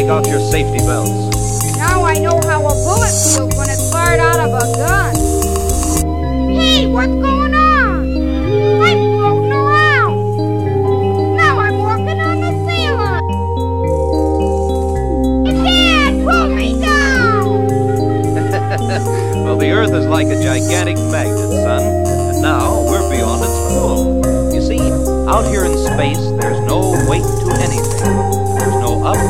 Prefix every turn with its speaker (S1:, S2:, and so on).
S1: off your safety belts.
S2: Now I know how a bullet feels when it's fired out of a gun. Hey, what's going on? I'm floating around. Now I'm walking on the ceiling. Dad, pull me down.
S1: Well, the Earth is like a gigantic magnet, son. And now we're beyond its pull. You see, out here in space, there's no weight to anything. There's no up